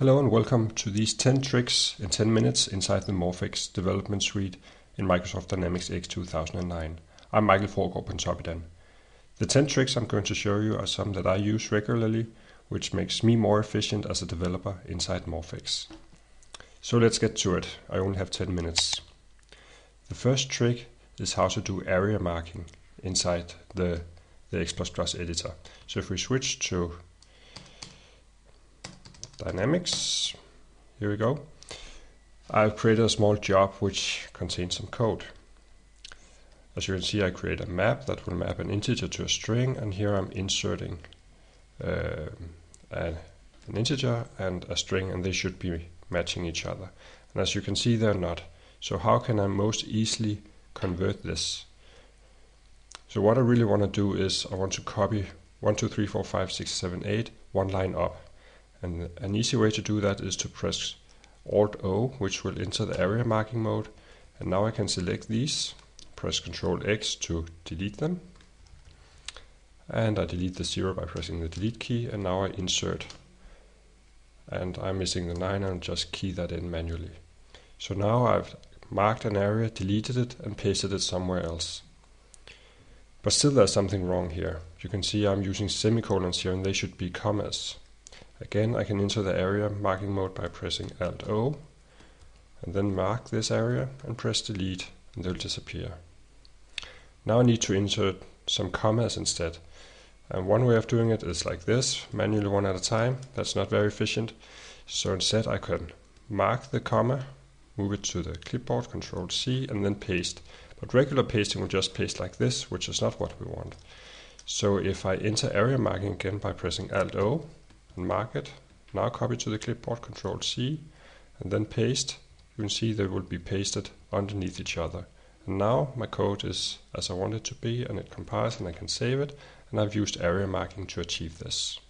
Hello and welcome to these 10 tricks in 10 minutes inside the Morphex development suite in Microsoft Dynamics AX 2009. I'm Michael Forgaard Pontoppidan. The 10 tricks I'm going to show you are some that I use regularly, which makes me more efficient as a developer inside Morphex. So let's get to it. I only have 10 minutes. The first trick is how to do area marking inside the X++ editor. So if we switch to Dynamics, here we go. I've created a small job which contains some code. As you can see, I create a map that will map an integer to a string, and here I'm inserting an integer and a string, and they should be matching each other. And as you can see, they're not. So how can I most easily convert this? So what I really want to do is I want to copy 1, 2, 3, 4, 5, 6, 7, 8, one line up. And an easy way to do that is to press Alt-O, which will enter the area marking mode. And now I can select these, press Ctrl-X to delete them. And I delete the 0 by pressing the delete key, and now I insert. And I'm missing the 9 and just key that in manually. So now I've marked an area, deleted it, and pasted it somewhere else. But still there's something wrong here. You can see I'm using semicolons here, and they should be commas. Again, I can enter the area marking mode by pressing Alt-O, and then mark this area and press delete, and they'll disappear. Now I need to insert some commas instead. And one way of doing it is like this, manually one at a time. That's not very efficient. So instead I can mark the comma, move it to the clipboard, Ctrl-C, and then paste. But regular pasting will just paste like this, which is not what we want. So if I enter area marking again by pressing Alt-O, and mark it, now copy to the clipboard, Ctrl-C, and then paste, you can see they will be pasted underneath each other. And now my code is as I want it to be, and it compiles, and I can save it, and I've used area marking to achieve this.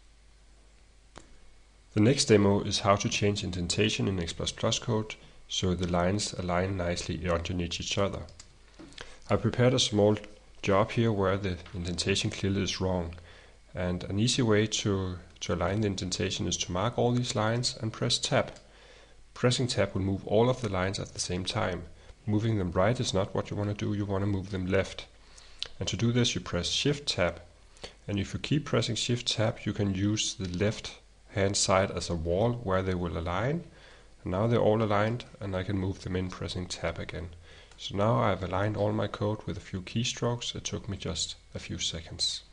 The next demo is how to change indentation in X++ code so the lines align nicely underneath each other. I prepared a small job here where the indentation clearly is wrong. And an easy way to align the indentation is to mark all these lines and press Tab. Pressing Tab will move all of the lines at the same time. Moving them right is not what you want to do, you want to move them left. And to do this you press Shift Tab. And if you keep pressing Shift Tab, you can use the left hand side as a wall where they will align. And now they're all aligned, and I can move them in pressing Tab again. So now I've aligned all my code with a few keystrokes. It took me just a few seconds.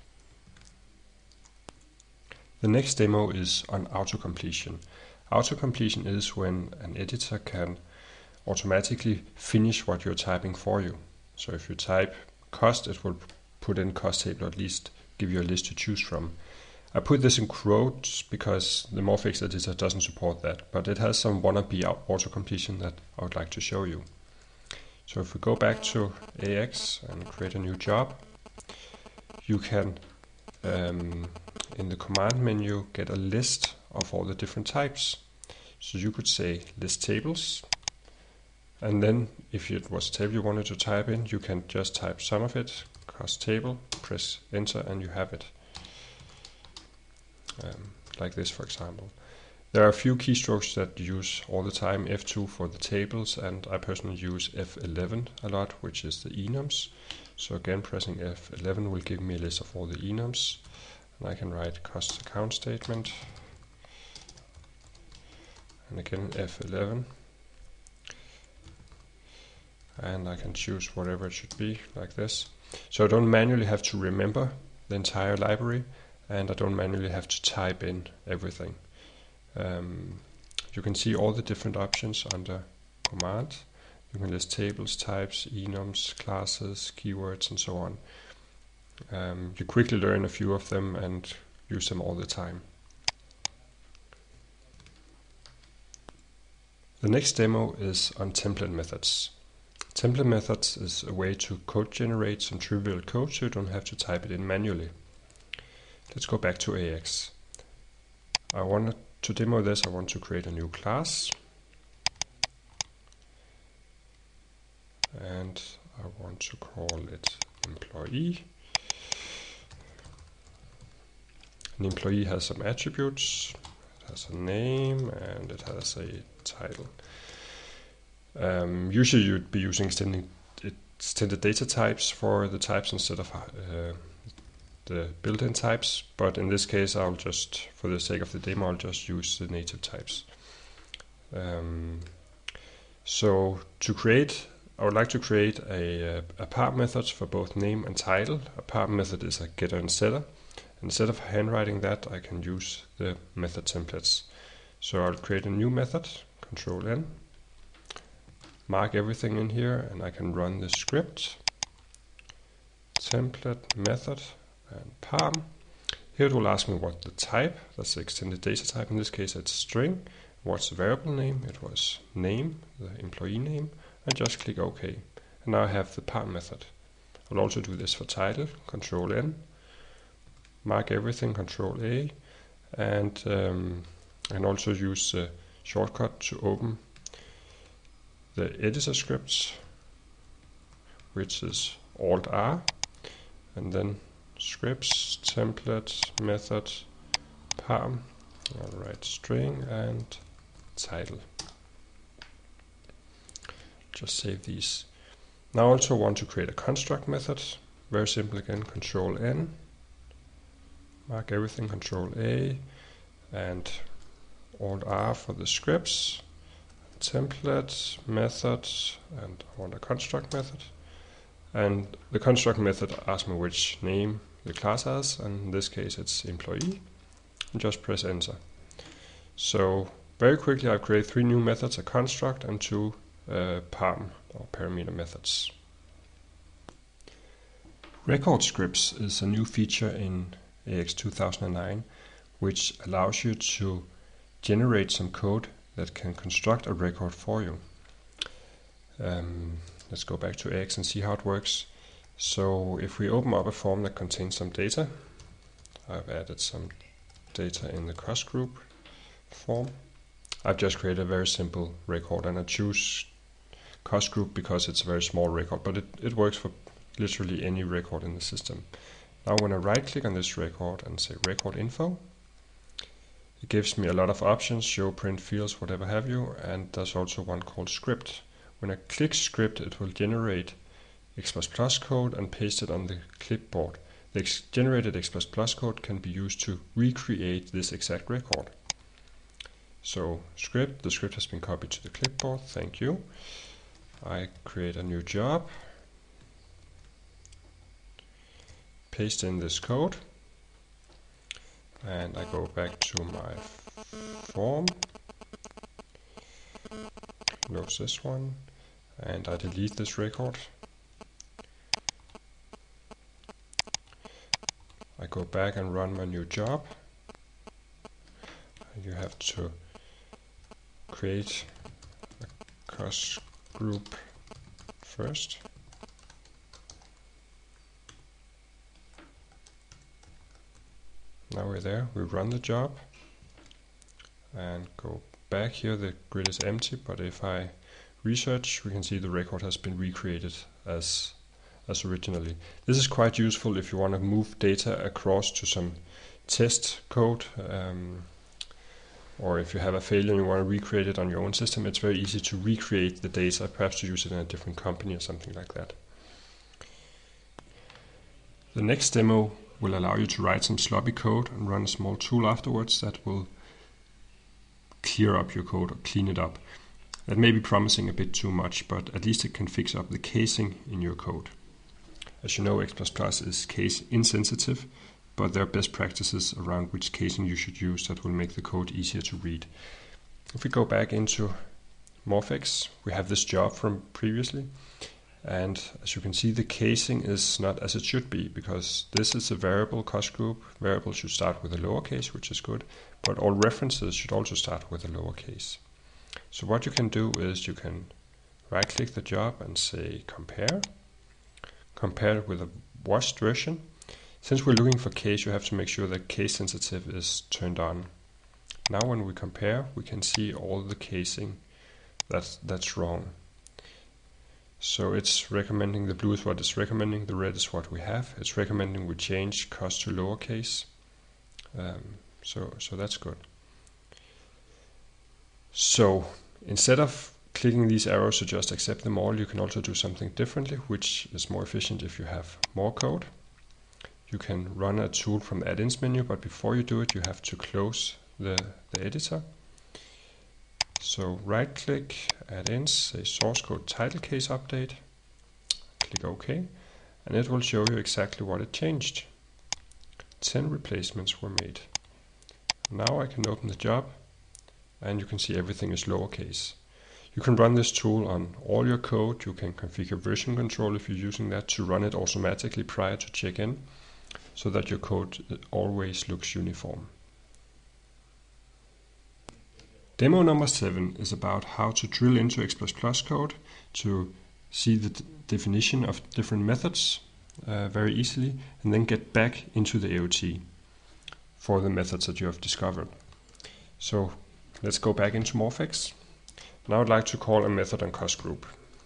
The next demo is on autocompletion. Autocompletion is when an editor can automatically finish what you're typing for you. So if you type cost, it will put in cost table, or at least give you a list to choose from. I put this in quotes because the Morphex editor doesn't support that, but it has some wannabe autocompletion that I would like to show you. So if we go back to AX and create a new job, you can in the command menu get a list of all the different types. So you could say list tables, and then if it was a table you wanted to type in, you can just type some of it, cost table, press enter, and you have it. Like this, for example. There are a few keystrokes that you use all the time, F2 for the tables, and I personally use F11 a lot, which is the enums. So again, pressing F11 will give me a list of all the enums. And I can write cost account statement, and again F11, and I can choose whatever it should be, like this. So I don't manually have to remember the entire library, and I don't manually have to type in everything. You can see all the different options under command. You can list tables, types, enums, classes, keywords, and so on. You quickly learn a few of them and use them all the time. The next demo is on template methods. Template methods is a way to code generate some trivial code so you don't have to type it in manually. Let's go back to AX. To demo this, I want to create a new class. And I want to call it employee. An employee has some attributes. It has has a name and it has a title. Usually you'd be using extended data types for the types instead of the built-in types, but in this case I'll just, for the sake of the demo, I'll just use the native types. So to create, I would like to create a parm method for both name and title. A parm method is a getter and setter. Instead of handwriting that, I can use the method templates. So I'll create a new method, Control N, mark everything in here, and I can run the script, template, method, and parm. Here it will ask me what the type, that's the extended data type, in this case it's string. What's the variable name? It was name, the employee name, and just click OK. And now I have the parm method. I'll also do this for title, Control N, mark everything, Control A, and I can also use the shortcut to open the editor scripts, which is Alt R, and then scripts, template, method, parm. I'll write string and title. Just save these. Now I also want to create a construct method. Very simple again, Control N, mark everything, Control A, and Alt R for the scripts, template, method, and I want a construct method. And the construct method asks me which name the class has, and in this case it's employee, and just press enter. So very quickly I've created 3 new methods, a construct and 2 parm or parameter methods. Record scripts is a new feature in AX 2009 which allows you to generate some code that can construct a record for you. Let's go back to AX and see how it works. So if we open up a form that contains some data, I've added some data in the cost group form. I've just created a very simple record, and I choose cost group because it's a very small record, but it works for literally any record in the system. Now when I right click on this record and say record info, it gives me a lot of options, show, print, fields, whatever have you, and there's also one called script. When I click script, it will generate X++ code and paste it on the clipboard. The generated X++ code can be used to recreate this exact record. So script, the script has been copied to the clipboard, thank you. I create a new job, paste in this code, and I go back to my form, close this one, and I delete this record. I go back and run my new job. You have to create a cost group first. Now we're there, we run the job and go back here. The grid is empty, but if I research, we can see the record has been recreated as originally. This is quite useful if you want to move data across to some test code, or if you have a failure and you want to recreate it on your own system. It's very easy to recreate the data, perhaps to use it in a different company or something like that. The next demo will allow you to write some sloppy code and run a small tool afterwards that will clear up your code or clean it up. That may be promising a bit too much, but at least it can fix up the casing in your code. As you know, X++ is case insensitive, but there are best practices around which casing you should use that will make the code easier to read. If we go back into MorphX, we have this job from previously, and as you can see, the casing is not as it should be, because this is a variable cost group. Variables should start with a lowercase, which is good, but all references should also start with a lowercase. So what you can do is you can right click the job and say compare it with a washed version. Since we're looking for case, you have to make sure that case sensitive is turned on. Now when we compare, we can see all the casing that's wrong. So it's recommending, the blue is what it's recommending, the red is what we have. It's recommending we change cost to lowercase. So that's good. So instead of clicking these arrows to just accept them all, you can also do something differently, which is more efficient if you have more code. You can run a tool from the add-ins menu, but before you do it, you have to close the editor. So right click, add-ins, say source code title case update, click OK, and it will show you exactly what it changed. 10 replacements were made. Now I can open the job, and you can see everything is lowercase. You can run this tool on all your code. You can configure version control if you're using that to run it automatically prior to check-in, so that your code always looks uniform. Demo number 7 is about how to drill into X++ code to see the definition of different methods very easily, and then get back into the AOT for the methods that you have discovered. So let's go back into Morphex. Now I'd like to call a method on cost group.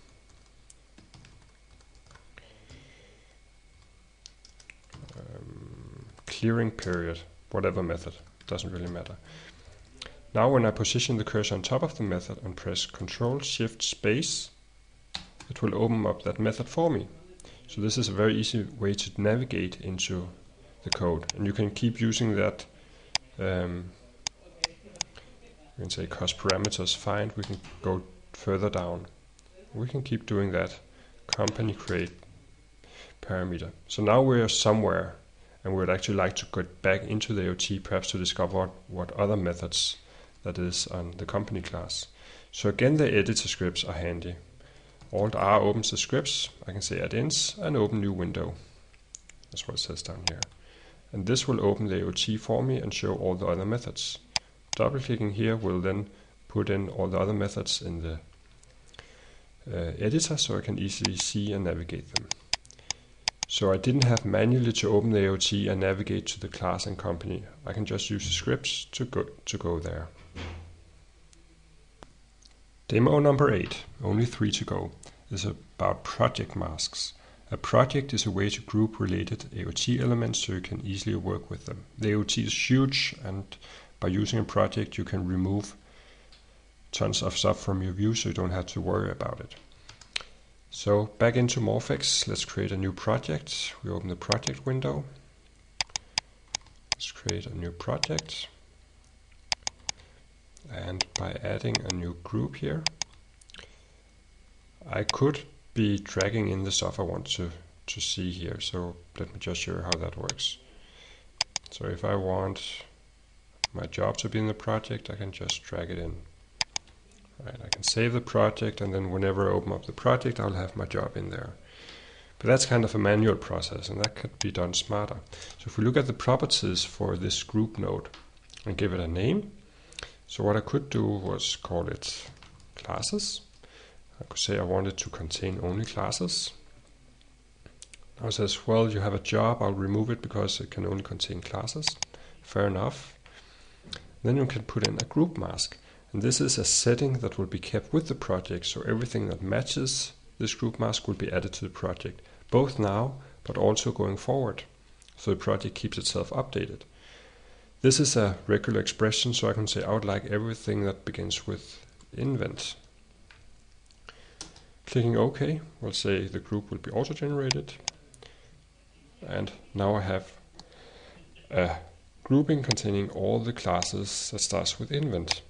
Clearing period, whatever method, doesn't really matter. Now when I position the cursor on top of the method and press Ctrl Shift Space, it will open up that method for me. So this is a very easy way to navigate into the code, and you can keep using that. You can say cost parameters find. We can go further down. We can keep doing that. Company create parameter. So now we're somewhere, and we would actually like to get back into the AOT, perhaps to discover what other methods that is on the company class. So again, the editor scripts are handy. Alt-R opens the scripts. I can say add-ins and open new window. That's what it says down here. And this will open the AOT for me and show all the other methods. Double-clicking here will then put in all the other methods in the editor, so I can easily see and navigate them. So I didn't have manually to open the AOT and navigate to the class and company. I can just use the scripts to go there. Demo number 8, only 3 to go, is about project masks. A project is a way to group related AOT elements so you can easily work with them. The AOT is huge, and by using a project you can remove tons of stuff from your view so you don't have to worry about it. So back into Morphex, let's create a new project. We open the project window. Let's create a new project. And by adding a new group here, I could be dragging in the stuff I want to see here. So let me just show you how that works. So if I want my job to be in the project, I can just drag it in. Right, I can save the project, and then whenever I open up the project, I'll have my job in there. But that's kind of a manual process, and that could be done smarter. So if we look at the properties for this group node and give it a name, so what I could do was call it classes. I could say I wanted to contain only classes. Now it says, well, you have a job, I'll remove it because it can only contain classes. Fair enough. Then you can put in a group mask. And this is a setting that will be kept with the project, so everything that matches this group mask will be added to the project, both now but also going forward, so the project keeps itself updated. This is a regular expression, so I can say I would like everything that begins with invent. Clicking OK will say the group will be auto-generated, and now I have a grouping containing all the classes that starts with invent.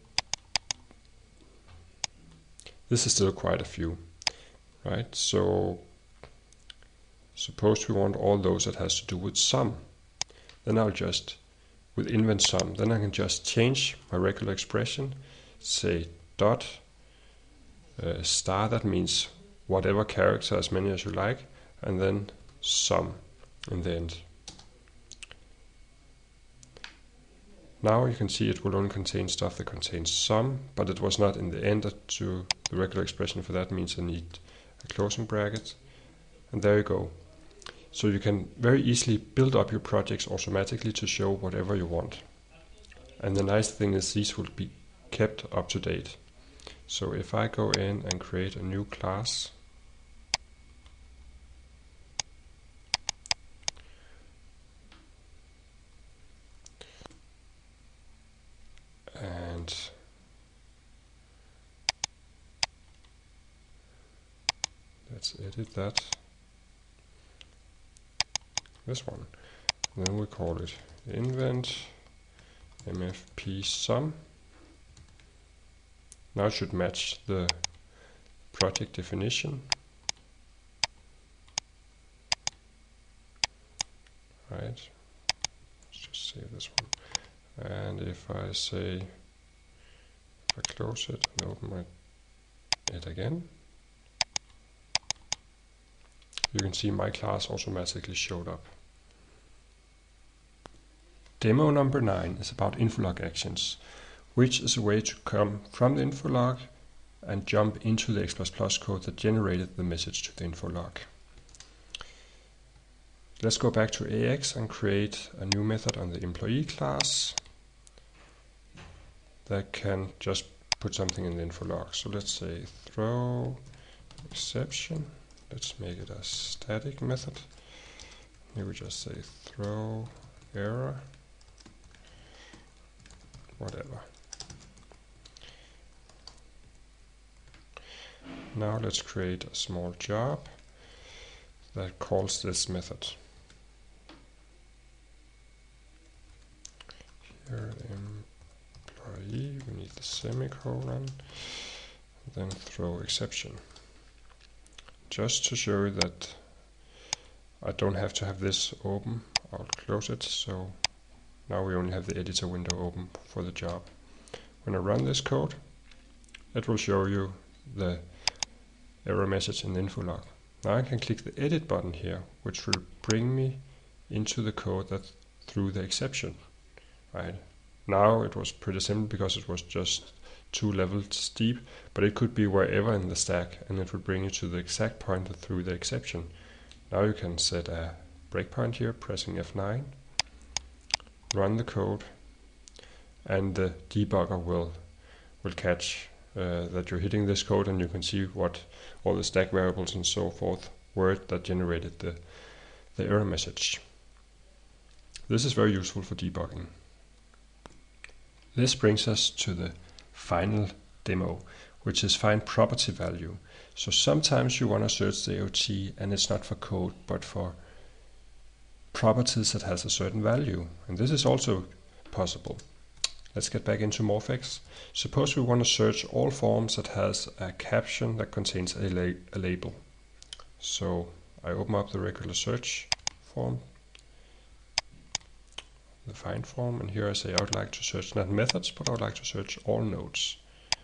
This is still quite a few, right? So suppose we want all those that has to do with sum. Then I'll just, with invent sum, then I can just change my regular expression, say dot star, that means whatever character, as many as you like, and then sum in the end. Now you can see it will only contain stuff that contains sum, but it was not in the end to the regular expression. For that means I need a closing bracket, and there you go. So you can very easily build up your projects automatically to show whatever you want. And the nice thing is these will be kept up to date. So if I go in and create a new class, and let's edit that. This one. And then we call it invent mfp sum. Now it should match the project definition. Right. Let's just save this one. And if I say, if I close it and open it again, you can see my class automatically showed up. Demo number 9 is about Infolog actions, which is a way to come from the Infolog and jump into the X++ code that generated the message to the Infolog. Let's go back to AX and create a new method on the employee class that can just put something in the Infolog. So let's say throw exception. Let's make it a static method. Here we just say throw error, whatever. Now let's create a small job that calls this method. Here employee, we need the semicolon, then throw exception. Just to show you that I don't have to have this open, I'll close it. So now we only have the editor window open for the job. When I run this code, it will show you the error message in the Infolog. Now I can click the edit button here, which will bring me into the code that threw the exception. Right. Now it was pretty simple because it was just 2 levels steep, but it could be wherever in the stack and it would bring you to the exact point that threw the exception. Now you can set a breakpoint here, pressing F9, run the code, and the debugger will catch that you're hitting this code, and you can see what all the stack variables and so forth were that generated the error message. This is very useful for debugging. This brings us to the final demo, which is find property value. So sometimes you want to search the AOT and it's not for code, but for properties that has a certain value. And this is also possible. Let's get back into MorphX. Suppose we want to search all forms that has a caption that contains a label. So I open up the regular search form, the find form, and here I say I would like to search not methods, but I would like to search all nodes.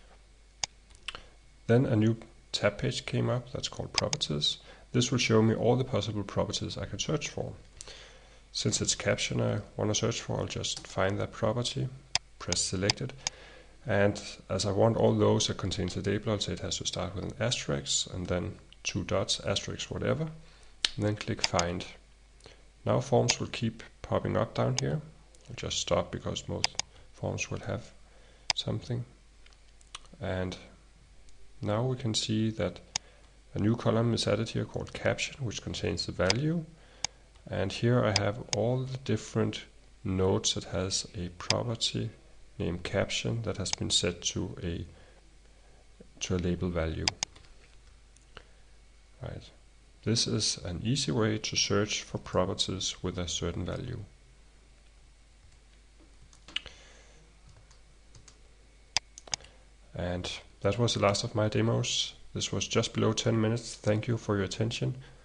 Then a new tab page came up that's called properties. This will show me all the possible properties I can search for. Since it's caption I want to search for, I'll just find that property, press selected, and as I want all those that contains the label, I'll say it has to start with an asterisk and then 2 dots, asterisk, whatever, and then click find. Now forms will keep popping up down here. I'll just stop because most forms will have something. And now we can see that a new column is added here called caption, which contains the value. And here I have all the different nodes that has a property named caption that has been set to a label value. Right. This is an easy way to search for properties with a certain value. And that was the last of my demos. This was just below 10 minutes. Thank you for your attention.